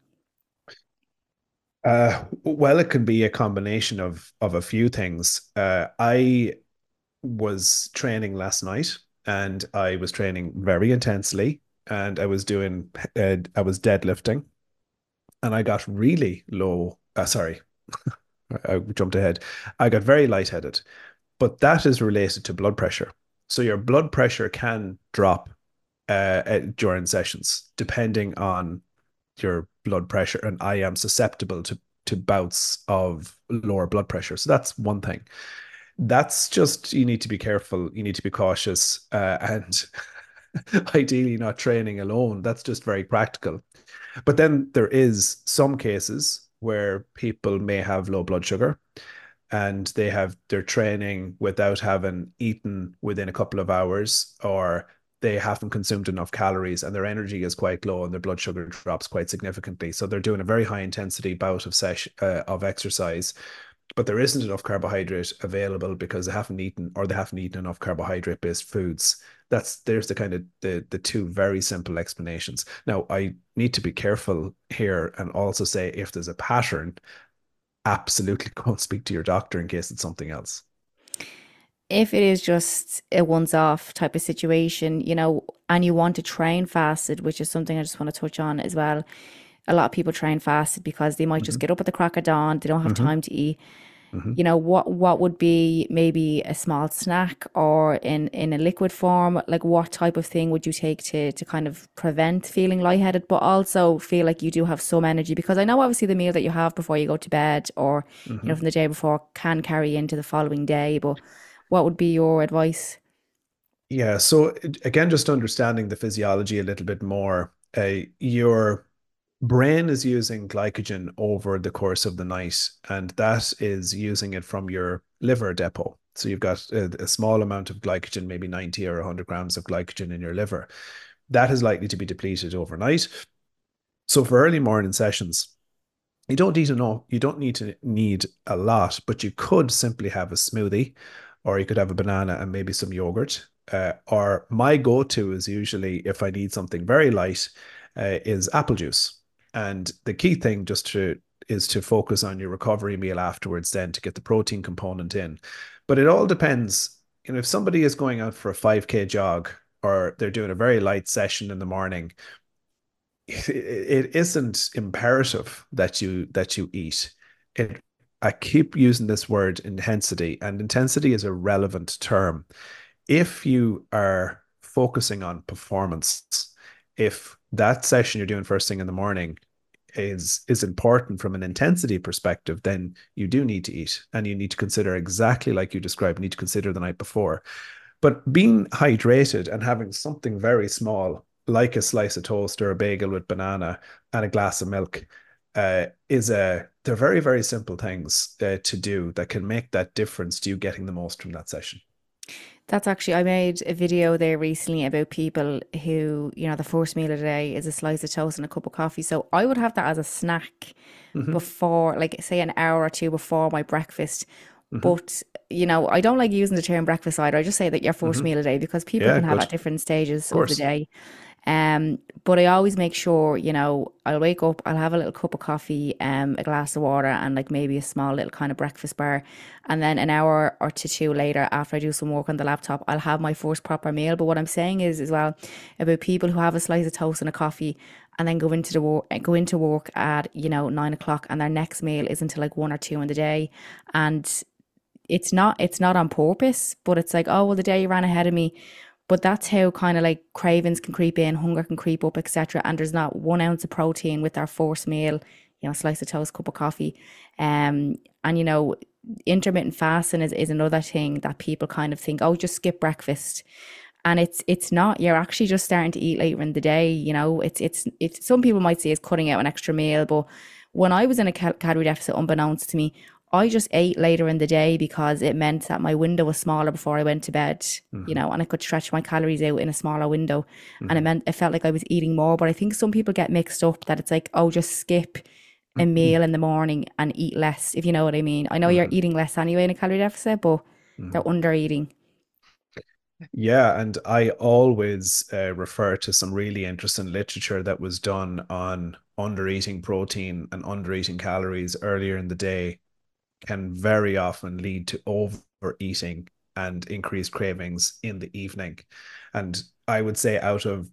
Uh, well, it can be a combination of of a few things. Uh, I was training last night, and I was training very intensely, and I was doing uh, I was deadlifting, and I got really low. Uh, sorry, I jumped ahead. I got very lightheaded, but that is related to blood pressure. So your blood pressure can drop uh, uh, during sessions, depending on your blood pressure, and I am susceptible to to bouts of lower blood pressure. So that's one thing. That's just, you need to be careful. You need to be cautious, uh, and ideally not training alone. That's just very practical. But then there is some cases where people may have low blood sugar, and they have their training without having eaten within a couple of hours, or they haven't consumed enough calories and their energy is quite low and their blood sugar drops quite significantly. So they're doing a very high intensity bout of session uh, of exercise, but there isn't enough carbohydrate available because they haven't eaten, or they haven't eaten enough carbohydrate based foods. That's There's the kind of the the two very simple explanations. Now I need to be careful here and also say, if there's a pattern, absolutely go and speak to your doctor in case it's something else. If it is just a once off type of situation, you know, and you want to train fasted, which is something I just want to touch on as well. A lot of people train fasted because they might just Hmm. get up at the crack of dawn, they don't have Hmm. time to eat. Hmm. You know, what what would be maybe a small snack, or in in a liquid form? Like what type of thing would you take to to kind of prevent feeling lightheaded, but also feel like you do have some energy? Because I know obviously the meal that you have before you go to bed, or you Hmm. know from the day before, can carry into the following day. But what would be your advice? Yeah. So again, just understanding the physiology a little bit more, uh, your brain is using glycogen over the course of the night, and that is using it from your liver depot. So you've got a, a small amount of glycogen, maybe ninety or one hundred grams of glycogen in your liver. That is likely to be depleted overnight. So for early morning sessions, you don't need to know, you don't need to need a lot, but you could simply have a smoothie, or you could have a banana and maybe some yogurt. Uh, or my go-to is usually, if I need something very light, uh, is apple juice. And the key thing just to is to focus on your recovery meal afterwards, then to get the protein component in. But it all depends. You know, if somebody is going out for a five K jog, or they're doing a very light session in the morning, it isn't imperative that you that you eat it. I keep using this word intensity, and intensity is a relevant term. If you are focusing on performance, if that session you're doing first thing in the morning is is important from an intensity perspective, then you do need to eat, and you need to consider, exactly like you described, you need to consider the night before. But being hydrated and having something very small, like a slice of toast or a bagel with banana and a glass of milk, uh, is a they're very, very simple things uh, to do that can make that difference to you getting the most from that session. That's actually, I made a video there recently about people who, you know, the first meal of the day is a slice of toast and a cup of coffee. So I would have that as a snack Hmm. before, like, say, an hour or two before my breakfast. Hmm. But, you know, I don't like using the term breakfast either. I just say that your first Hmm. meal of the day, because people Yeah, can have good. at Of different stages of the course. day. Um, but I always make sure, you know, I'll wake up, I'll have a little cup of coffee, um, a glass of water, and like maybe a small little kind of breakfast bar. And then an hour or to two later, after I do some work on the laptop, I'll have my first proper meal. But what I'm saying is as well about people who have a slice of toast and a coffee and then go into the work, go into work at, you know, nine o'clock, and their next meal is until like one or two in the day. And it's not it's not on purpose, but it's like, oh well, the day ran ahead of me. But that's how kind of like cravings can creep in, hunger can creep up, et cetera. And there's not one ounce of protein with our first meal, you know, slice of toast, cup of coffee. Um, and you know, intermittent fasting is, is another thing that people kind of think, oh, just skip breakfast. And it's it's not. You're actually just starting to eat later in the day. You know, it's it's it's some people might say it's cutting out an extra meal, but when I was in a cal- calorie deficit, unbeknownst to me, I just ate later in the day because it meant that my window was smaller before I went to bed. You Hmm. know, and I could stretch my calories out in a smaller window, and it Hmm. meant it felt like I was eating more. But I think some people get mixed up that it's like, oh, just skip a meal in the morning and eat less, if you know what I mean. I know you're Hmm. eating less anyway in a calorie deficit, but Hmm. they're under eating. Yeah, and I always uh, refer to some really interesting literature that was done on under eating protein and under eating calories earlier in the day can very often lead to overeating and increased cravings in the evening. And I would say out of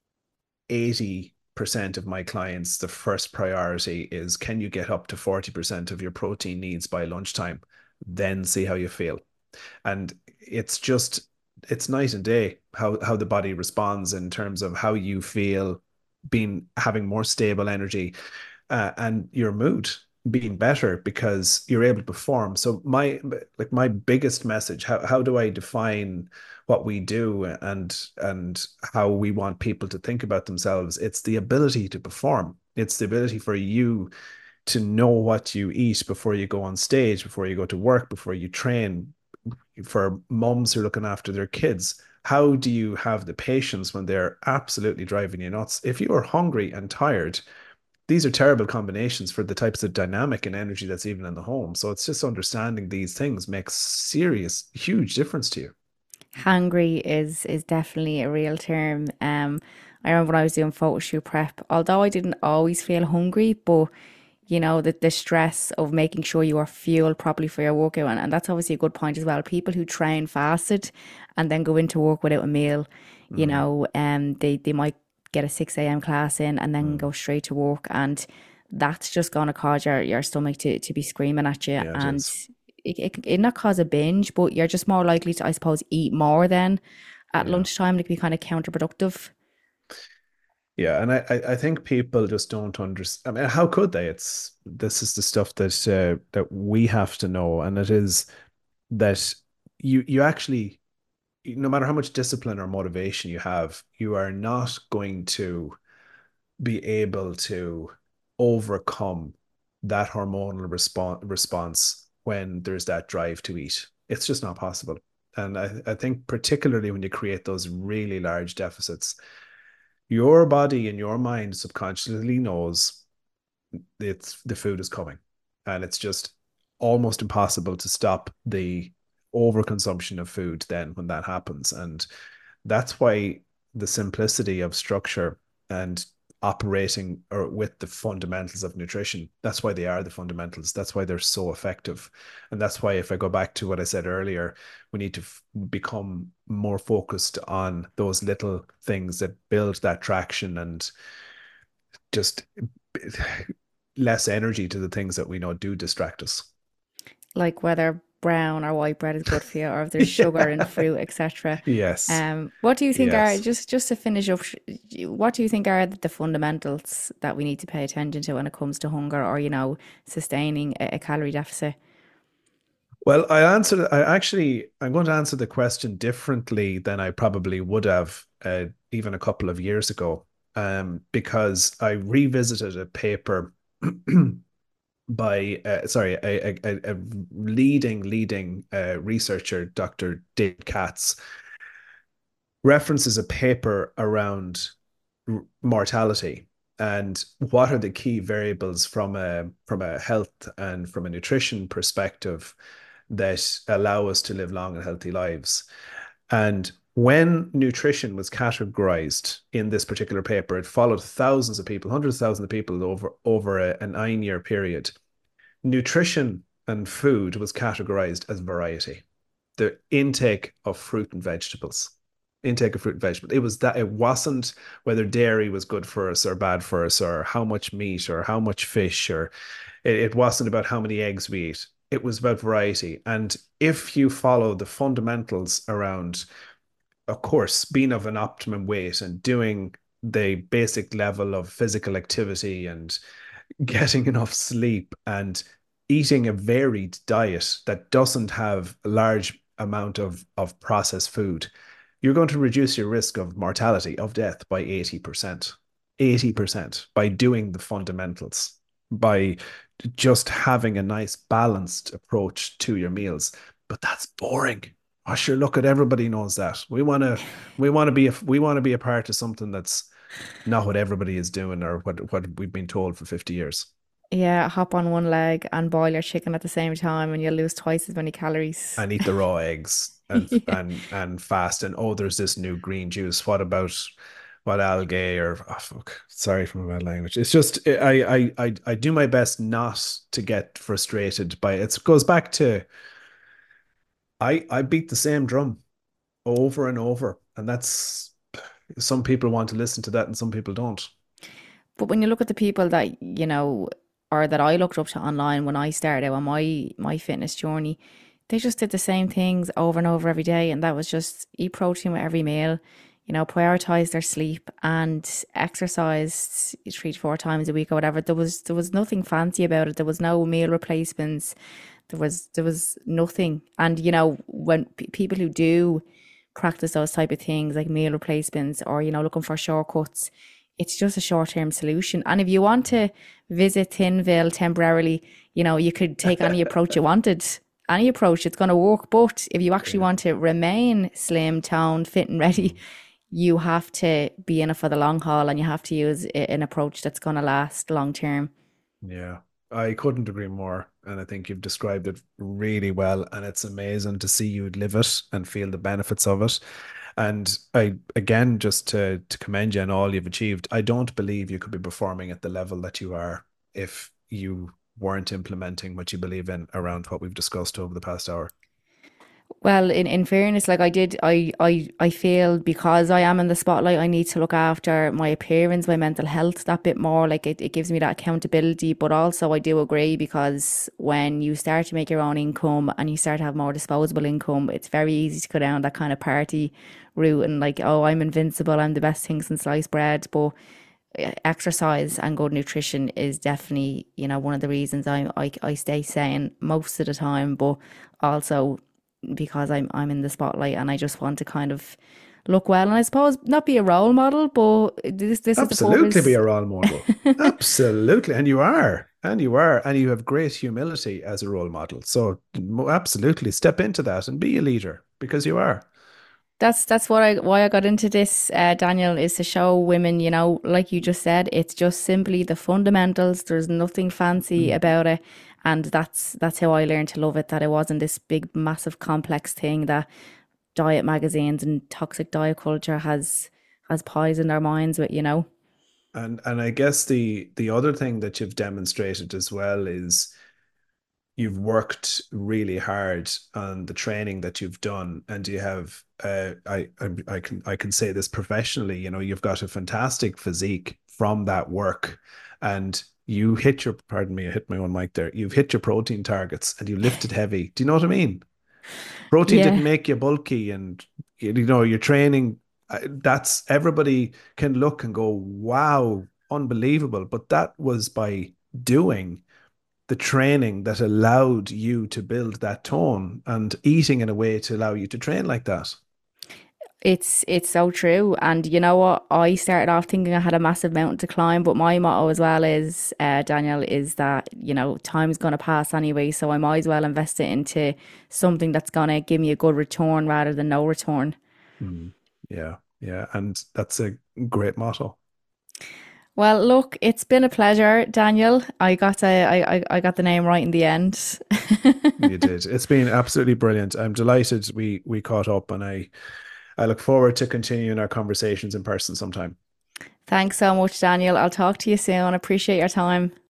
eighty percent of my clients, the first priority is can you get up to forty percent of your protein needs by lunchtime? Then see how you feel. And it's just it's night and day how how the body responds in terms of how you feel being having more stable energy uh, and your mood being better because you're able to perform. So my like my biggest message, how how do I define what we do and and how we want people to think about themselves? It's the ability to perform. It's the ability for you to know what you eat before you go on stage, before you go to work, before you train, for moms who are looking after their kids. How do you have the patience when they're absolutely driving you nuts? If you are hungry and tired, these are terrible combinations for the types of dynamic and energy that's even in the home. So it's just understanding these things makes serious, huge difference to you. Hangry is is definitely a real term. Um, I remember when I was doing photo shoot prep, although I didn't always feel hungry, but you know, the, the stress of making sure you are fueled properly for your workout. And, and that's obviously a good point as well. People who train fasted and then go into work without a meal, you Mm, know, um, they, they might get a six a m class in and then mm. go straight to work. And that's just going to cause your, your stomach to, to be screaming at you. Yeah, it And is. it, it, it not cause a binge, but you're just more likely to, I suppose, eat more then at Yeah. lunchtime. It can be kind of counterproductive. Yeah, and I, I I think people just don't understand. I mean, how could they? It's this is the stuff that uh, that we have to know, and it is that you you actually, no matter how much discipline or motivation you have, you are not going to be able to overcome that hormonal response response when there's that drive to eat. It's just not possible. And I, I think particularly when you create those really large deficits, your body and your mind subconsciously knows it's the food is coming. And it's just almost impossible to stop the overconsumption of food then when that happens. And that's why the simplicity of structure and operating or with the fundamentals of nutrition, that's why they are the fundamentals. That's why they're so effective. And that's why, if I go back to what I said earlier, we need to f- become more focused on those little things that build that traction and just less energy to the things that we know do distract us. Like whether brown or white bread is good for you, or if there's sugar in Yeah. fruit, et cetera. Yes. Um, what do you think are Yes. just just to finish up? sh- What do you think are the fundamentals that we need to pay attention to when it comes to hunger, or you know, sustaining a, a calorie deficit? Well, I answered, I actually, I'm going to answer the question differently than I probably would have uh, even a couple of years ago, um, because I revisited a paper by, uh, sorry, a, a, a leading, leading uh, researcher, Doctor David Katz, references a paper around mortality and what are the key variables from a from a health and from a nutrition perspective that allow us to live long and healthy lives. And when nutrition was categorized in this particular paper, it followed thousands of people, hundreds of thousands of people over over a, a nine year period. Nutrition and food was categorized as variety, the intake of fruit and vegetables. Intake of fruit and vegetables. It was that it wasn't whether dairy was good for us or bad for us, or how much meat or how much fish, or it, it wasn't about how many eggs we eat. It was about variety. And if you follow the fundamentals around, of course, being of an optimum weight and doing the basic level of physical activity and getting enough sleep and eating a varied diet that doesn't have a large amount of, of processed food, you're going to reduce your risk of mortality, of death by eighty percent. eighty percent by doing the fundamentals, by just having a nice balanced approach to your meals. But that's boring. Oh, sure, look at everybody knows that. We want to we want to be a, we want to be a part of something that's not what everybody is doing or what what we've been told for fifty years. Yeah, hop on one leg and boil your chicken at the same time, and you'll lose twice as many calories. And eat the raw eggs and Yeah. and and fast. And oh, there's this new green juice. What about what algae or oh, fuck? Sorry for my bad language. It's just I I I I do my best not to get frustrated by it. It goes back to I I beat the same drum over and over, and that's some people want to listen to that and some people don't. But when you look at the people that, you know, or that I looked up to online when I started out on my my fitness journey, they just did the same things over and over every day. And that was just eat protein with every meal, you know, prioritize their sleep and exercise three to four times a week or whatever. There was there was nothing fancy about it. There was no meal replacements. There was there was nothing. And you know, when p- people who do practice those type of things like meal replacements or you know looking for shortcuts, it's just a short-term solution. And if you want to visit Thinville temporarily, you know, you could take any approach you wanted. Any approach, it's going to work. But if you actually Yeah. want to remain slim, toned, fit and ready, Mm. you have to be in it for the long haul and you have to use a- an approach that's going to last long term. Yeah, I couldn't agree more. And I think you've described it really well. And it's amazing to see you live it and feel the benefits of it. And I, again, just to, to commend you on all you've achieved, I don't believe you could be performing at the level that you are if you weren't implementing what you believe in around what we've discussed over the past hour. Well, in, in fairness, like I did, I, I, I feel because I am in the spotlight, I need to look after my appearance, my mental health that bit more. Like it, it gives me that accountability. But also, I do agree because when you start to make your own income and you start to have more disposable income, it's very easy to go down that kind of party route and like, oh, I'm invincible, I'm the best thing since sliced bread. But uh, exercise and good nutrition is definitely, you know, one of the reasons I, I, I stay sane most of the time. But also, because I'm I'm in the spotlight and I just want to kind of look well and I suppose not be a role model, but this this is the Absolutely be purpose. a role model. Absolutely. And you are. And you are. And you have great humility as a role model. So absolutely step into that and be a leader because you are. That's that's what I why I got into this, uh, Daniel, is to show women, you know, like you just said, it's just simply the fundamentals. There's nothing fancy Mm. about it, and that's that's how I learned to love it. That it wasn't this big, massive, complex thing that diet magazines and toxic diet culture has has poisoned our minds with, you know. And and I guess the the other thing that you've demonstrated as well is you've worked really hard on the training that you've done, and you have uh, I, I I can I can say this professionally. You know, you've got a fantastic physique from that work, and you hit your pardon me, I hit my own mic there. You've hit your protein targets, and you lifted heavy. Do you know what I mean? Protein didn't Yeah. make you bulky, and you know your training. uh, That's everybody can look and go, wow, unbelievable. But that was by doing the training that allowed you to build that tone and eating in a way to allow you to train like that. It's it's so true. And you know what? I started off thinking I had a massive mountain to climb, but my motto as well is, uh, Daniel, is that, you know, time's gonna pass anyway, so I might as well invest it into something that's gonna give me a good return rather than no return. Mm. Yeah, yeah, and that's a great motto. Well, look, it's been a pleasure, Daniel. I got a, I, I, I got the name right in the end. You did. It's been absolutely brilliant. I'm delighted we we caught up, and I I look forward to continuing our conversations in person sometime. Thanks so much, Daniel. I'll talk to you soon. Appreciate your time.